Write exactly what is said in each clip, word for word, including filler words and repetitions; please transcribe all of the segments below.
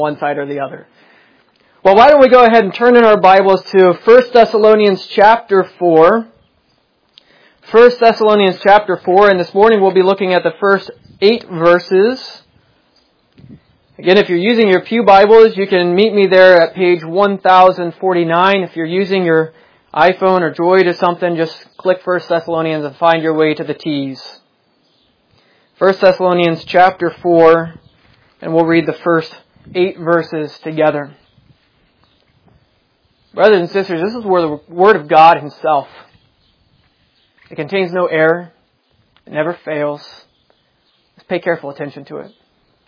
one side or the other. Well, why don't we go ahead and turn in our Bibles to First Thessalonians chapter four. First Thessalonians chapter four, and this morning we'll be looking at the first eight verses. Again, if you're using your pew Bibles, you can meet me there at page one thousand forty-nine. If you're using your iPhone or Droid or something, just click First Thessalonians and find your way to the T's. First Thessalonians chapter four, and we'll read the first eight verses together. Brothers and sisters, this is where the Word of God Himself. It contains no error. It never fails. Let's pay careful attention to it.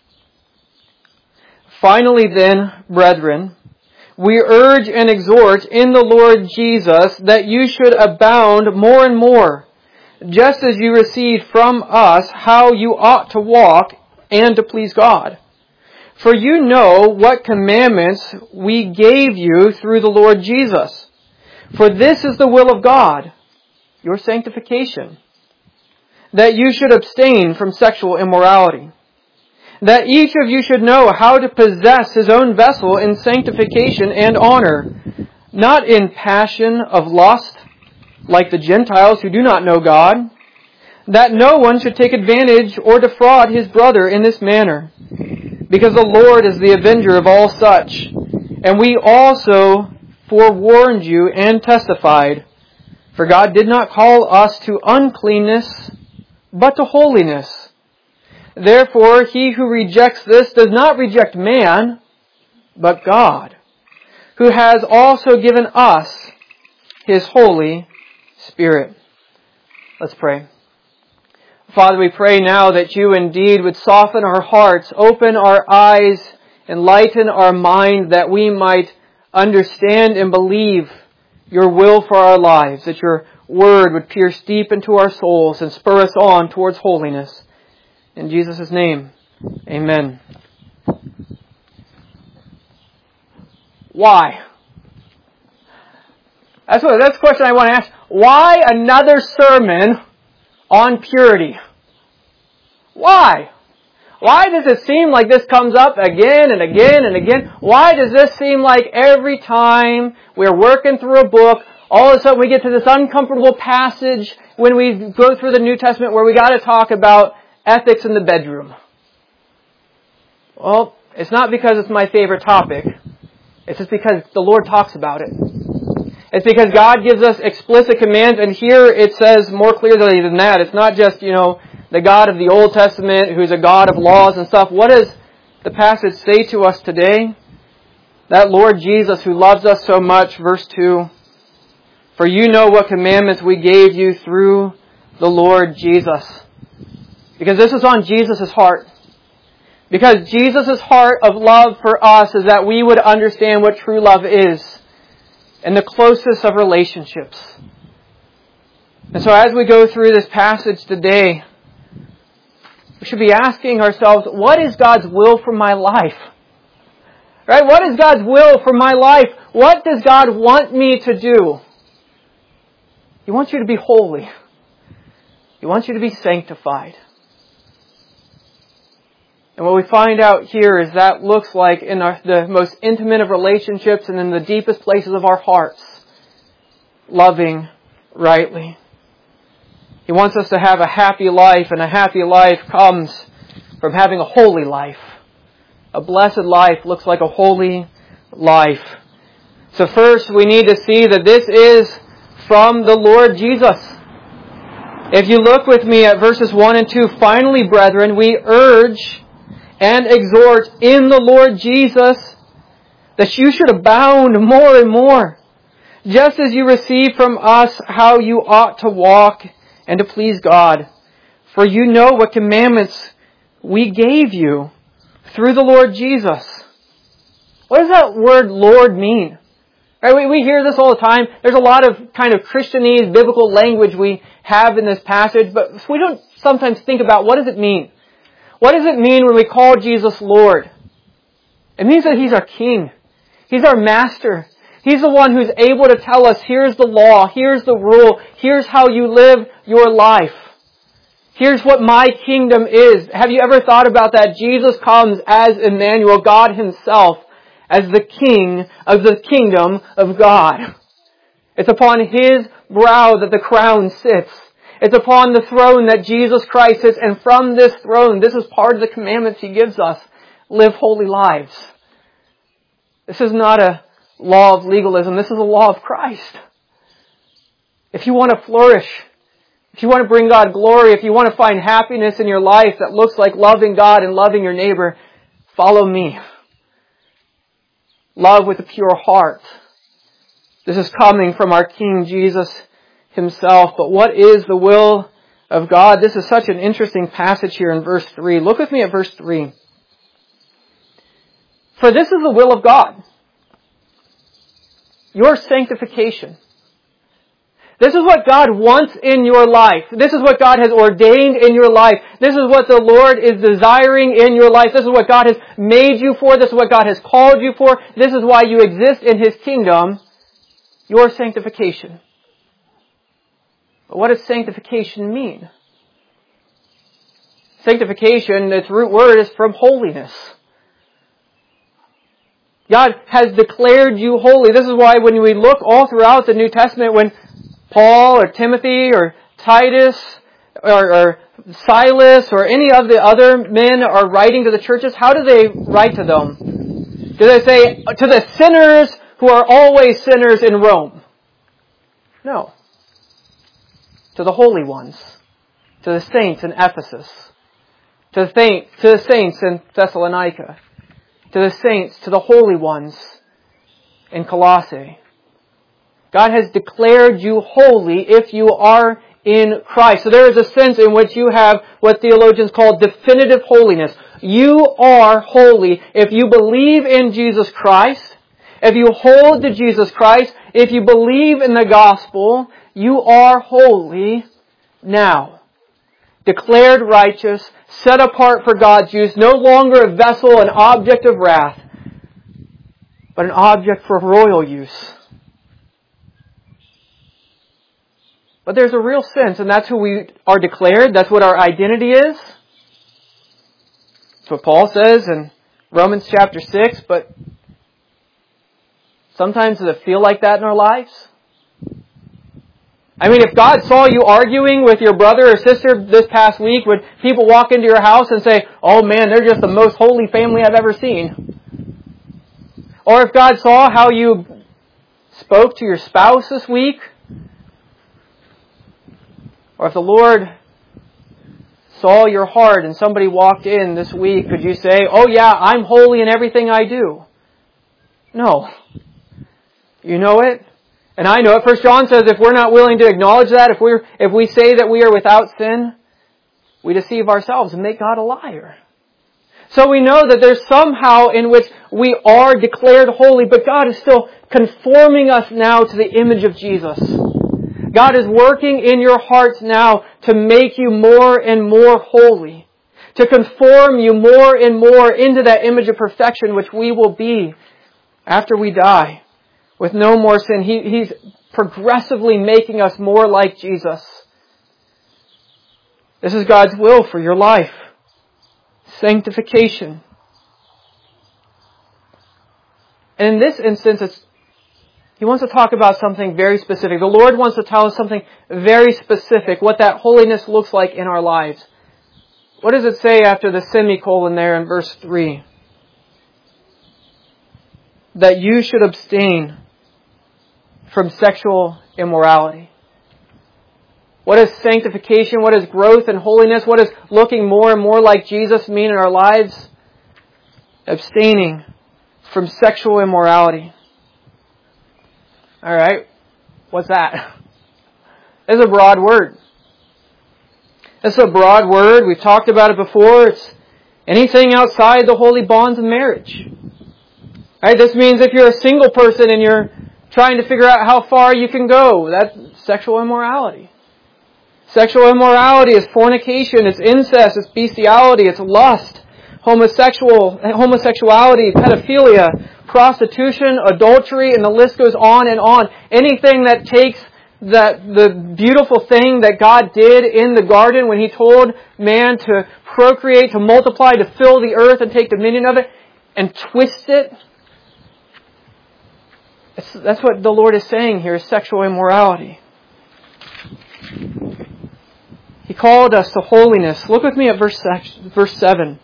Finally then, brethren, we urge and exhort in the Lord Jesus that you should abound more and more, just as you received from us how you ought to walk and to please God. For you know what commandments we gave you through the Lord Jesus. For this is the will of God, your sanctification, that you should abstain from sexual immorality, that each of you should know how to possess his own vessel in sanctification and honor, not in passion of lust, like the Gentiles who do not know God, that no one should take advantage or defraud his brother in this manner, because the Lord is the avenger of all such. And we also forewarned you and testified, for God did not call us to uncleanness, but to holiness. Therefore, he who rejects this does not reject man, but God, who has also given us His Holy Spirit. Let's pray. Father, we pray now that you indeed would soften our hearts, open our eyes, enlighten our mind, that we might understand and believe your will for our lives, that your word would pierce deep into our souls and spur us on towards holiness. In Jesus' name, amen. Why? That's what, that's the question I want to ask. Why another sermon on purity? Why? Why does it seem like this comes up again and again and again? Why does this seem like every time we're working through a book, all of a sudden we get to this uncomfortable passage when we go through the New Testament where we got to talk about ethics in the bedroom? Well, it's not because it's my favorite topic. It's just because the Lord talks about it. It's because God gives us explicit commands, and here it says more clearly than that. It's not just, you know, the God of the Old Testament who's a God of laws and stuff. What does the passage say to us today? That Lord Jesus who loves us so much, verse two, for you know what commandments we gave you through the Lord Jesus. Because this is on Jesus' heart. Because Jesus' heart of love for us is that we would understand what true love is and the closest of relationships. And so as we go through this passage today, we should be asking ourselves, what is God's will for my life? Right? What is God's will for my life? What does God want me to do? He wants you to be holy. He wants you to be sanctified. And what we find out here is that looks like in our, the most intimate of relationships and in the deepest places of our hearts, loving rightly. He wants us to have a happy life, and a happy life comes from having a holy life. A blessed life looks like a holy life. So first we need to see that this is from the Lord Jesus. If you look with me at verses one and two, finally, brethren, we urge and exhort in the Lord Jesus that you should abound more and more, just as you receive from us how you ought to walk and to please God. For you know what commandments we gave you through the Lord Jesus. What does that word Lord mean? Right, we, we hear this all the time. There's a lot of kind of Christianese, biblical language we have in this passage, but we don't sometimes think about what does it mean. What does it mean when we call Jesus Lord? It means that He's our King. He's our Master. He's the one who's able to tell us, here's the law, here's the rule, here's how you live your life. Here's what my kingdom is. Have you ever thought about that? Jesus comes as Emmanuel, God Himself, as the King of the kingdom of God. It's upon His brow that the crown sits. It's upon the throne that Jesus Christ sits. And from this throne, this is part of the commandments He gives us. Live holy lives. This is not a law of legalism. This is a law of Christ. If you want to flourish, if you want to bring God glory, if you want to find happiness in your life that looks like loving God and loving your neighbor, follow me. Love with a pure heart. This is coming from our King Jesus Himself. But what is the will of God? This is such an interesting passage here in verse three. Look with me at verse three. For this is the will of God, your sanctification. This is what God wants in your life. This is what God has ordained in your life. This is what the Lord is desiring in your life. This is what God has made you for. This is what God has called you for. This is why you exist in His kingdom. Your sanctification. But what does sanctification mean? Sanctification, its root word, is from holiness. God has declared you holy. This is why when we look all throughout the New Testament, when Paul or Timothy or Titus or, or Silas or any of the other men are writing to the churches, how do they write to them? Do they say, to the sinners who are always sinners in Rome? No. To the holy ones. To the saints in Ephesus. To the, saint, to the saints in Thessalonica. To the saints, to the holy ones in Colossae. God has declared you holy if you are in Christ. So there is a sense in which you have what theologians call definitive holiness. You are holy if you believe in Jesus Christ, if you hold to Jesus Christ, if you believe in the gospel, you are holy now. Declared righteous, set apart for God's use, no longer a vessel, an object of wrath, but an object for royal use. But there's a real sense, and that's who we are declared. That's what our identity is. That's what Paul says in Romans chapter six, but sometimes does it feel like that in our lives? I mean, if God saw you arguing with your brother or sister this past week, would people walk into your house and say, oh man, they're just the most holy family I've ever seen? Or if God saw how you spoke to your spouse this week, or if the Lord saw your heart and somebody walked in this week, could you say, oh yeah, I'm holy in everything I do? No. You know it, and I know it. First John says if we're not willing to acknowledge that, if we're if we say that we are without sin, we deceive ourselves and make God a liar. So we know that there's somehow in which we are declared holy, but God is still conforming us now to the image of Jesus. God is working in your hearts now to make you more and more holy, to conform you more and more into that image of perfection which we will be after we die with no more sin. He, he's progressively making us more like Jesus. This is God's will for your life. Sanctification. And in this instance, it's He wants to talk about something very specific. The Lord wants to tell us something very specific, what that holiness looks like in our lives. What does it say after the semicolon there in verse three? That you should abstain from sexual immorality. What is sanctification? What is growth and holiness? What does looking more and more like Jesus mean in our lives? Abstaining from sexual immorality. All right, what's that? It's a broad word. It's a broad word. We've talked about it before. It's anything outside the holy bonds of marriage. All right, this means if you're a single person and you're trying to figure out how far you can go, that's sexual immorality. Sexual immorality is fornication, it's incest, it's bestiality, it's lust, homosexual, homosexuality, pedophilia, prostitution, adultery, and the list goes on and on. Anything that takes that the beautiful thing that God did in the garden when He told man to procreate, to multiply, to fill the earth and take dominion of it, and twist it? It's, that's what the Lord is saying here, is sexual immorality. He called us to holiness. Look with me at verse verse seven.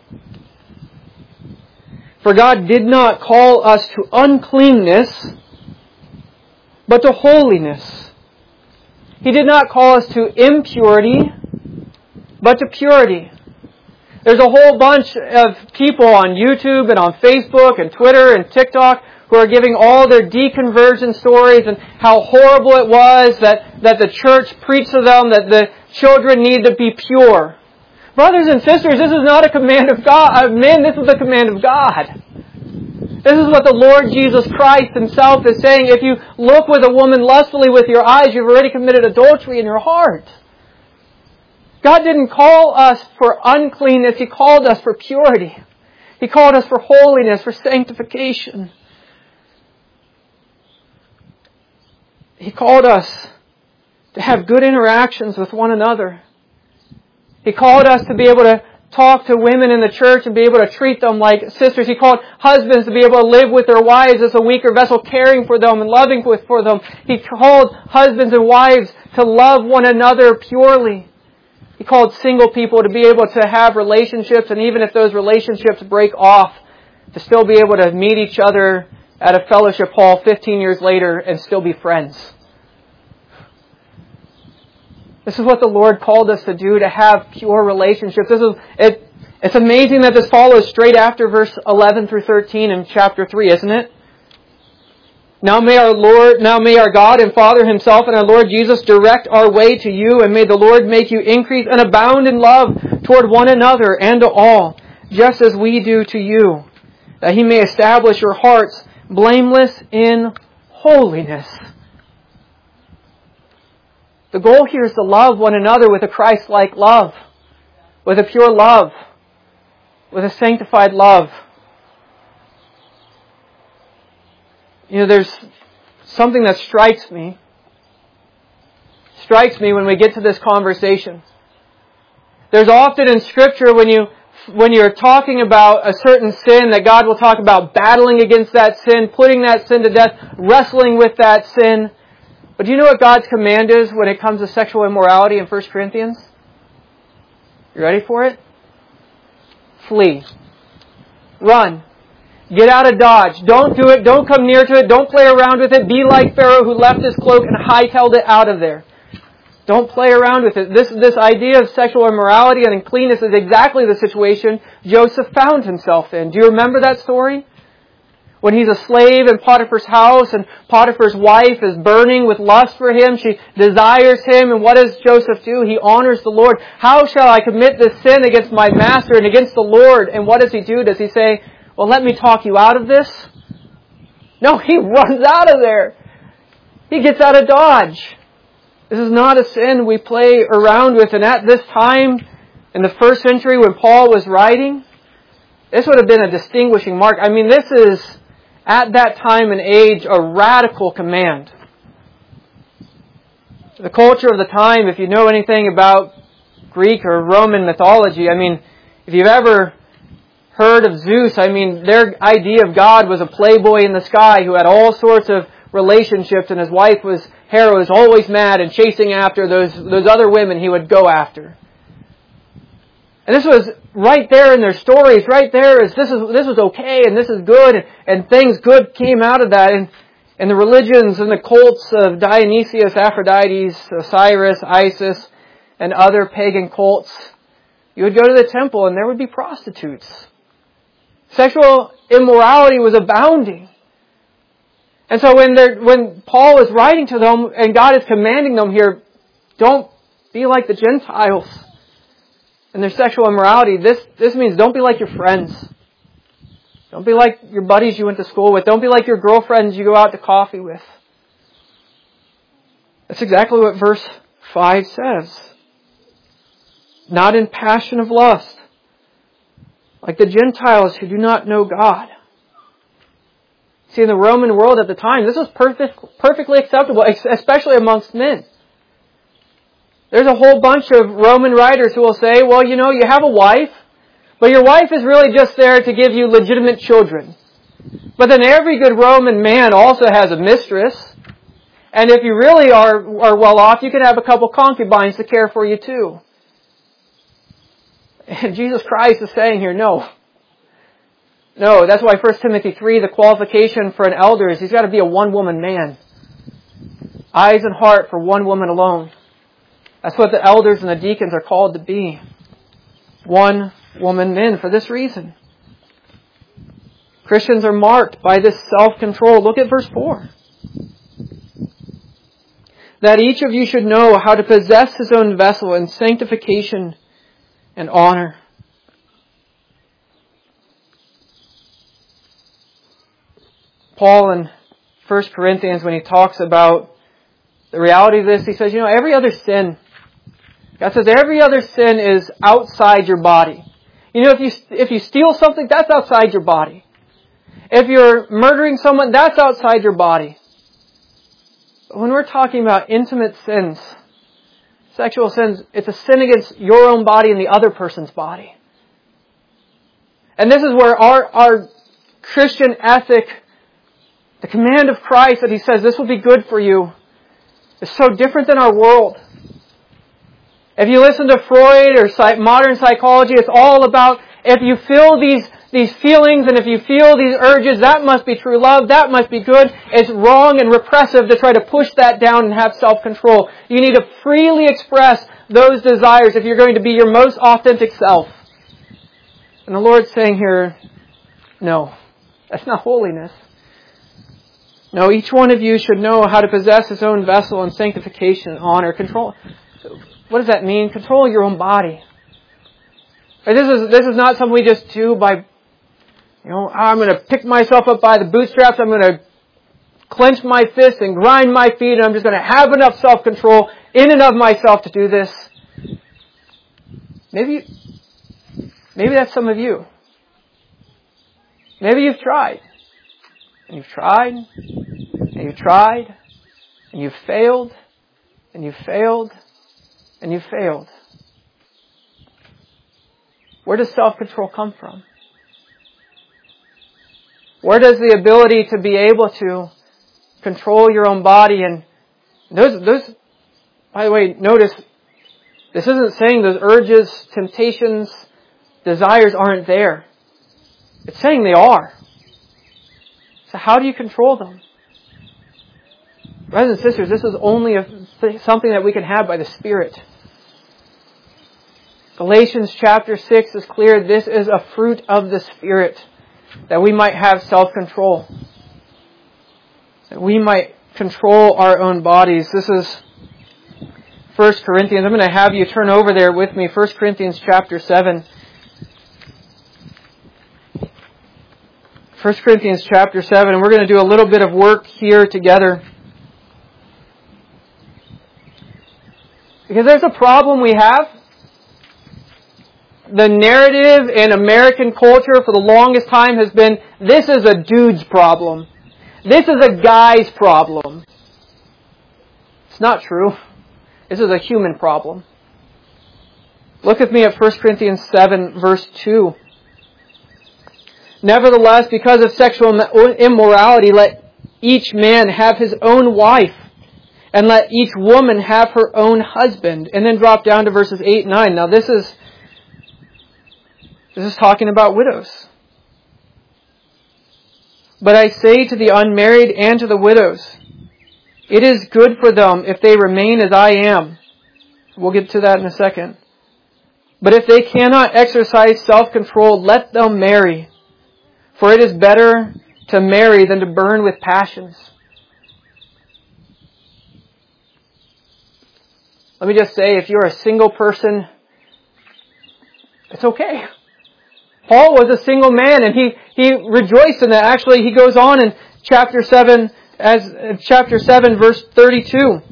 For God did not call us to uncleanness, but to holiness. He did not call us to impurity, but to purity. There's a whole bunch of people on YouTube and on Facebook and Twitter and TikTok who are giving all their deconversion stories and how horrible it was that, that the church preached to them that the children need to be pure. Brothers and sisters, this is not a command of God. Uh, men, this is a command of God. This is what the Lord Jesus Christ Himself is saying. If you look with a woman lustfully with your eyes, you've already committed adultery in your heart. God didn't call us for uncleanness. He called us for purity. He called us for holiness, for sanctification. He called us to have good interactions with one another. He called us to be able to talk to women in the church and be able to treat them like sisters. He called husbands to be able to live with their wives as a weaker vessel, caring for them and loving for them. He called husbands and wives to love one another purely. He called single people to be able to have relationships, and even if those relationships break off, to still be able to meet each other at a fellowship hall fifteen years later and still be friends. This is what the Lord called us to do, to have pure relationships. This is it. It's amazing that this follows straight after verse eleven through thirteen in chapter three, isn't it? Now may our Lord, now may our God and Father Himself and our Lord Jesus direct our way to you, and may the Lord make you increase and abound in love toward one another and to all, just as we do to you, that He may establish your hearts blameless in holiness. The goal here is to love one another with a Christ-like love, with a pure love, with a sanctified love. You know, there's something that strikes me, strikes me when we get to this conversation. There's often in Scripture when you when you're talking about a certain sin that God will talk about battling against that sin, putting that sin to death, wrestling with that sin. But do you know what God's command is when it comes to sexual immorality in First Corinthians? You ready for it? Flee. Run. Get out of Dodge. Don't do it. Don't come near to it. Don't play around with it. Be like Pharaoh who left his cloak and hightailed it out of there. Don't play around with it. This, this idea of sexual immorality and uncleanness is exactly the situation Joseph found himself in. Do you remember that story? When he's a slave in Potiphar's house and Potiphar's wife is burning with lust for him. She desires him. And what does Joseph do? He honors the Lord. How shall I commit this sin against my master and against the Lord? And what does he do? Does he say, well, let me talk you out of this? No, he runs out of there. He gets out of Dodge. This is not a sin we play around with. And at this time, in the first century when Paul was writing, this would have been a distinguishing mark. I mean, this is, at that time and age, a radical command. The culture of the time, if you know anything about Greek or Roman mythology, I mean, if you've ever heard of Zeus, I mean, their idea of God was a playboy in the sky who had all sorts of relationships, and his wife was Hera, was always mad and chasing after those those other women he would go after. And this was right there in their stories, right there is this is this was okay and this is good, and, and things good came out of that. And, and the religions and the cults of Dionysius, Aphrodite, Osiris, Isis, and other pagan cults, you would go to the temple and there would be prostitutes. Sexual immorality was abounding. And so when when Paul is writing to them and God is commanding them here, don't be like the Gentiles and their sexual immorality. This, this means don't be like your friends. Don't be like your buddies you went to school with. Don't be like your girlfriends you go out to coffee with. That's exactly what verse five says. Not in passion of lust, like the Gentiles who do not know God. See, in the Roman world at the time, this was perfect, perfectly acceptable, especially amongst men. There's a whole bunch of Roman writers who will say, well, you know, you have a wife, but your wife is really just there to give you legitimate children. But then every good Roman man also has a mistress. And if you really are, are well off, you can have a couple concubines to care for you too. And Jesus Christ is saying here, no. No, that's why First Timothy three, the qualification for an elder is he's got to be a one-woman man. Eyes and heart for one woman alone. That's what the elders and the deacons are called to be. One-woman men for this reason. Christians are marked by this self-control. Look at verse four. That each of you should know how to possess his own vessel in sanctification and honor. Paul in First Corinthians, when he talks about the reality of this, he says, you know, every other sin, God says every other sin is outside your body. You know, if you if you steal something, that's outside your body. If you're murdering someone, that's outside your body. But when we're talking about intimate sins, sexual sins, it's a sin against your own body and the other person's body. And this is where our, our Christian ethic, the command of Christ that He says this will be good for you, is so different than our world. If you listen to Freud or modern psychology, it's all about if you feel these these feelings and if you feel these urges, that must be true love, that must be good. It's wrong and repressive to try to push that down and have self-control. You need to freely express those desires if you're going to be your most authentic self. And the Lord's saying here, no, that's not holiness. No, each one of you should know how to possess his own vessel in sanctification, honor, control. What does that mean? Control your own body. This is this is not something we just do by, you know, I'm going to pick myself up by the bootstraps, I'm going to clench my fists and grind my feet, and I'm just going to have enough self-control in and of myself to do this. Maybe, maybe that's some of you. Maybe you've tried. And you've tried, and you've tried, and you've failed, and you've failed, and you've failed. Where does self-control come from? Where does the ability to be able to control your own body and those, those, by the way, notice, this isn't saying those urges, temptations, desires aren't there. It's saying they are. So how do you control them? Brothers and sisters, this is only a, something that we can have by the Spirit. Galatians chapter six is clear. This is a fruit of the Spirit, that we might have self-control, that we might control our own bodies. This is First Corinthians. I'm going to have you turn over there with me. First Corinthians chapter seven. First Corinthians chapter seven, and we're going to do a little bit of work here together. Because there's a problem we have. The narrative in American culture for the longest time has been, this is a dude's problem. This is a guy's problem. It's not true. This is a human problem. Look with me at First Corinthians seven, verse two. Nevertheless, because of sexual immorality, let each man have his own wife, and let each woman have her own husband. And then drop down to verses eight and nine. Now this is This is talking about widows. But I say to the unmarried and to the widows, it is good for them if they remain as I am. We'll get to that in a second. But if they cannot exercise self-control, let them marry. For it is better to marry than to burn with passions. Let me just say, if you're a single person, it's okay. Paul was a single man, and he, he rejoiced in that. Actually, he goes on in chapter seven, as chapter seven, verse thirty-two.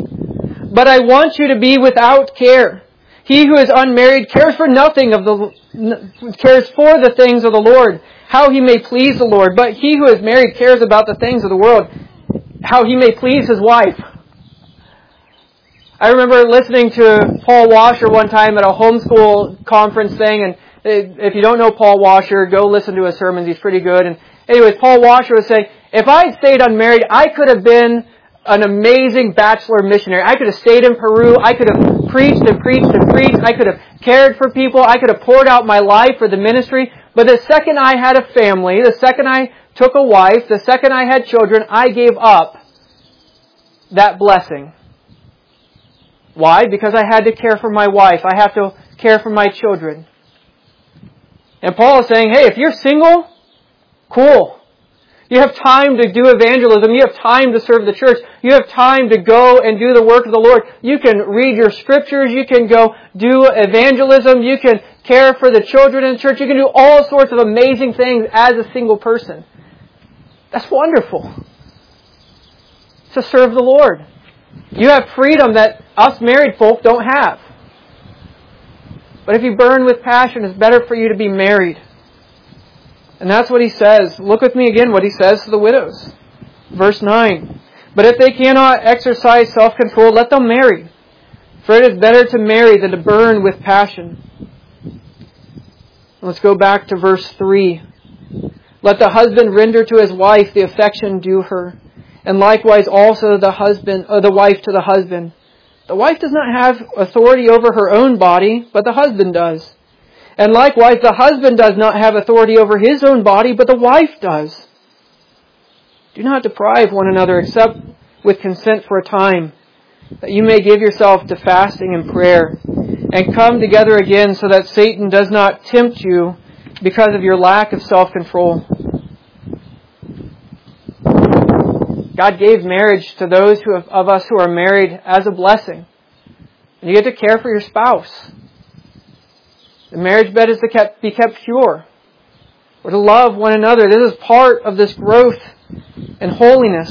But I want you to be without care. He who is unmarried cares for nothing of the cares for the things of the Lord, how he may please the Lord. But he who is married cares about the things of the world, how he may please his wife. I remember listening to Paul Washer one time at a homeschool conference thing, and if you don't know Paul Washer, go listen to his sermons. He's pretty good. And anyways, Paul Washer was saying, if I had stayed unmarried, I could have been an amazing bachelor missionary. I could have stayed in Peru. I could have preached and preached and preached. I could have cared for people. I could have poured out my life for the ministry. But the second I had a family, the second I took a wife, the second I had children, I gave up that blessing. Why? Because I had to care for my wife. I have to care for my children. And Paul is saying, hey, if you're single, cool. You have time to do evangelism. You have time to serve the church. You have time to go and do the work of the Lord. You can read your scriptures. You can go do evangelism. You can care for the children in the church. You can do all sorts of amazing things as a single person. That's wonderful. To serve the Lord. You have freedom that us married folk don't have. But if you burn with passion, it's better for you to be married. And that's what he says. Look with me again what he says to the widows. Verse nine. But if they cannot exercise self-control, let them marry. For it is better to marry than to burn with passion. Let's go back to verse three. Let the husband render to his wife the affection due her, and likewise also the husband, or the wife to the husband. The wife does not have authority over her own body, but the husband does. And likewise, the husband does not have authority over his own body, but the wife does. Do not deprive one another except with consent for a time, that you may give yourself to fasting and prayer, and come together again so that Satan does not tempt you because of your lack of self-control. God gave marriage to those who have, of us who are married as a blessing. And you get to care for your spouse. The marriage bed is to kept, be kept pure. We're to love one another. This is part of this growth and holiness.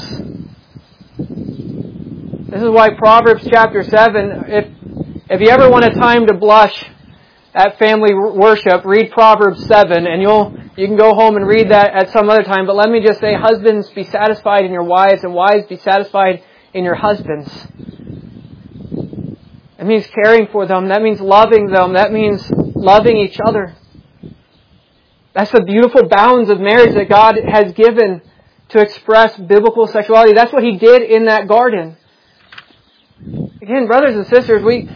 This is why Proverbs chapter seven, if, if you ever want a time to blush at family worship, read Proverbs seven, and you'll you can go home and read that at some other time. But let me just say, husbands, be satisfied in your wives, and wives, be satisfied in your husbands. That means caring for them. That means loving them. That means loving each other. That's the beautiful bounds of marriage that God has given to express biblical sexuality. That's what He did in that garden. Again, brothers and sisters, we...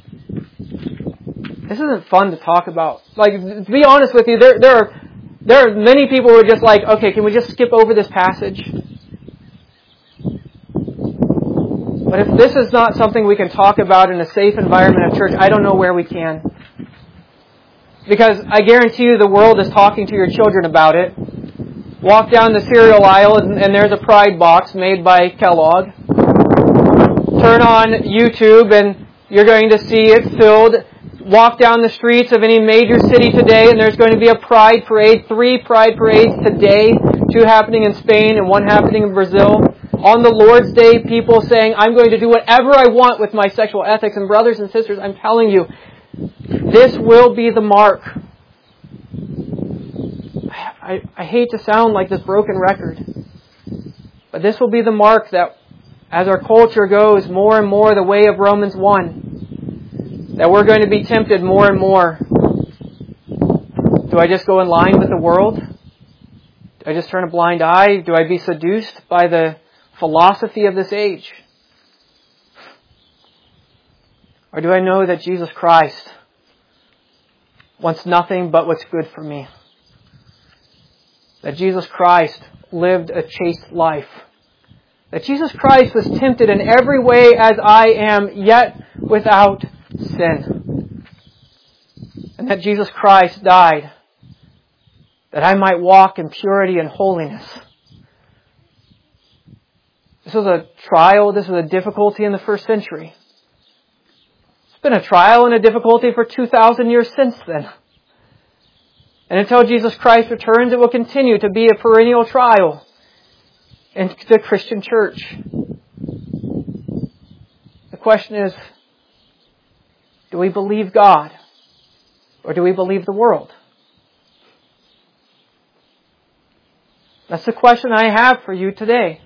This isn't fun to talk about. Like, to be honest with you, there, there are there are many people who are just like, okay, can we just skip over this passage? But if this is not something we can talk about in a safe environment of church, I don't know where we can. Because I guarantee you the world is talking to your children about it. Walk down the cereal aisle and, and there's a Pride box made by Kellogg. Turn on YouTube and you're going to see it filled. Walk down the streets of any major city today and there's going to be a Pride parade. Three Pride parades today. Two happening in Spain and one happening in Brazil. On the Lord's Day, people saying, I'm going to do whatever I want with my sexual ethics. And brothers and sisters, I'm telling you, this will be the mark. I, I hate to sound like this broken record, but this will be the mark that as our culture goes more and more the way of Romans one, that we're going to be tempted more and more. Do I just go in line with the world? Do I just turn a blind eye? Do I be seduced by the philosophy of this age? Or do I know that Jesus Christ wants nothing but what's good for me? That Jesus Christ lived a chaste life. That Jesus Christ was tempted in every way as I am, yet without sin. And that Jesus Christ died that I might walk in purity and holiness. This was a trial, this was a difficulty in the first century. It's been a trial and a difficulty for two thousand years since then. And until Jesus Christ returns, it will continue to be a perennial trial in the Christian church. The question is, do we believe God? Or do we believe the world? That's the question I have for you today.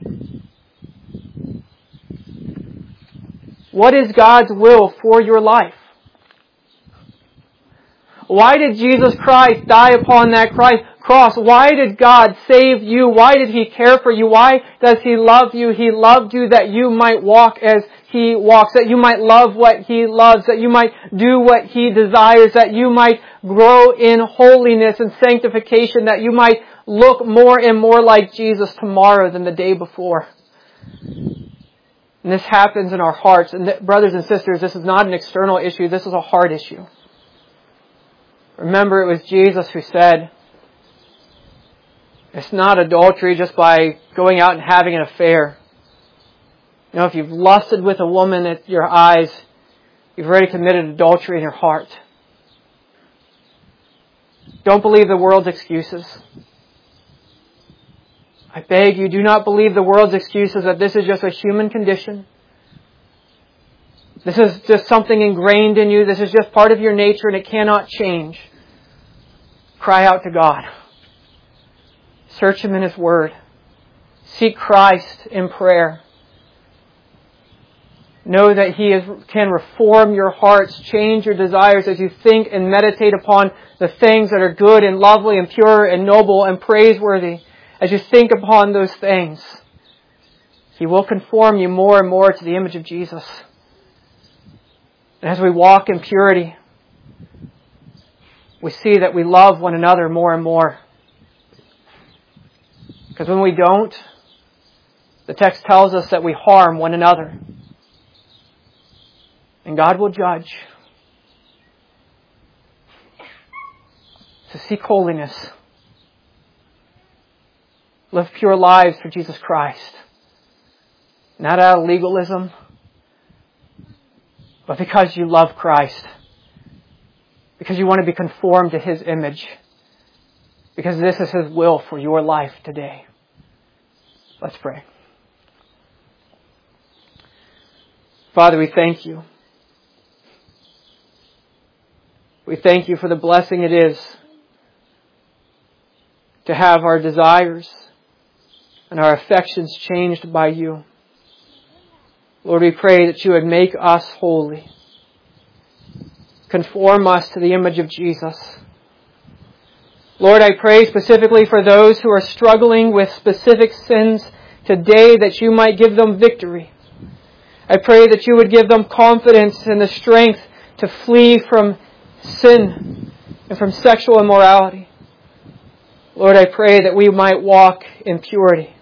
What is God's will for your life? Why did Jesus Christ die upon that cross? Why did God save you? Why did He care for you? Why does He love you? He loved you that you might walk as He walks, that you might love what He loves, that you might do what He desires, that you might grow in holiness and sanctification, that you might look more and more like Jesus tomorrow than the day before. And this happens in our hearts. And th- brothers and sisters, this is not an external issue. This is a heart issue. Remember, it was Jesus who said, it's not adultery just by going out and having an affair. You know, if you've lusted with a woman at your eyes, you've already committed adultery in your heart. Don't believe the world's excuses. I beg you, do not believe the world's excuses that this is just a human condition. This is just something ingrained in you. This is just part of your nature and it cannot change. Cry out to God. Search Him in His Word. Seek Christ in prayer. Know that He is, can reform your hearts, change your desires as you think and meditate upon the things that are good and lovely and pure and noble and praiseworthy. As you think upon those things, He will conform you more and more to the image of Jesus. And as we walk in purity, we see that we love one another more and more. Because when we don't, the text tells us that we harm one another. And God will judge. So seek holiness. Live pure lives for Jesus Christ. Not out of legalism, but because you love Christ. Because you want to be conformed to His image. Because this is His will for your life today. Let's pray. Father, we thank You. We thank You for the blessing it is to have our desires and our affections changed by You. Lord, we pray that You would make us holy. Conform us to the image of Jesus. Lord, I pray specifically for those who are struggling with specific sins today that You might give them victory. I pray that You would give them confidence and the strength to flee from sin and from sexual immorality. Lord, I pray that we might walk in purity.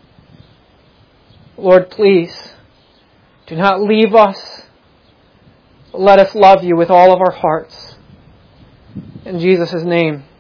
Lord, please, do not leave us. Let us love You with all of our hearts. In Jesus' name.